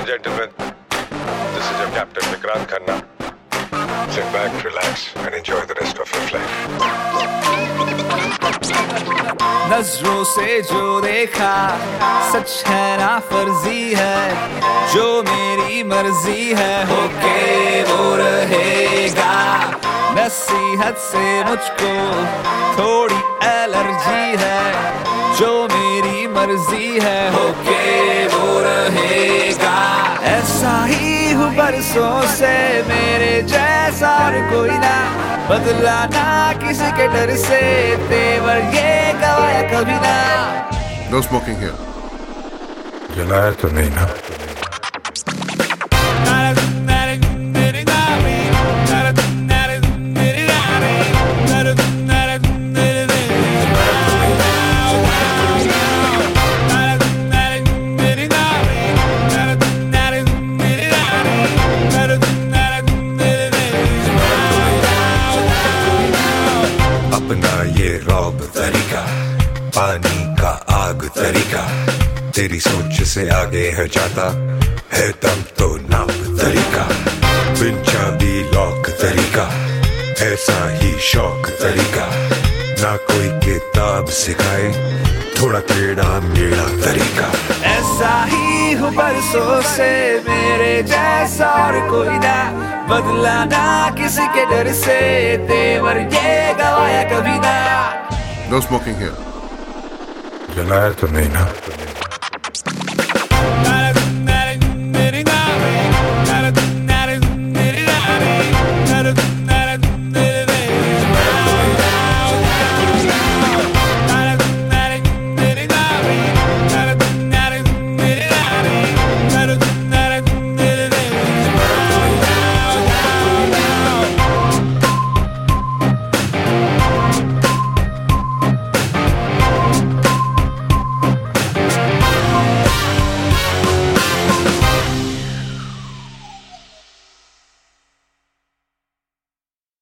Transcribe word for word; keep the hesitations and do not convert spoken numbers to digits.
and gentlemen, this is your Captain Vikrant Khanna. Sit back, relax, and enjoy the rest of your flight. नजरों से जो देखा सच है ना फर्जी है, जो मेरी मर्जी है होके वो रहेगा। नसीहत से मुझको थोड़ी एलर्जी है, जो मेरी मर्जी है होके वो रहेगा। ऐसा ही हूँ बरसों से, मेरे जैसा और कोई ना, बदला ना किसी के डर से, तेवर ये गवाया कभी ना। No smoking here. जलाया तो नहीं ना? अपना ये रौब तरीका, पानी का आग तरीका, तेरी सोच से आगे है जाता है दम तो नाप तरीका। बिन चाबी लॉक तरीका, ऐसा ही शौक तरीका, ना कोई किताब सिखाए थोड़ा टेढ़ा मेढ़ा तरीका। ऐसा ही हूँ बरसों से, मेरे जैसा और कोई ना, बदला ना किसी के डर से, तेवर ये गवाया कभी ना। No smoking here. जलाया तो नहीं ना?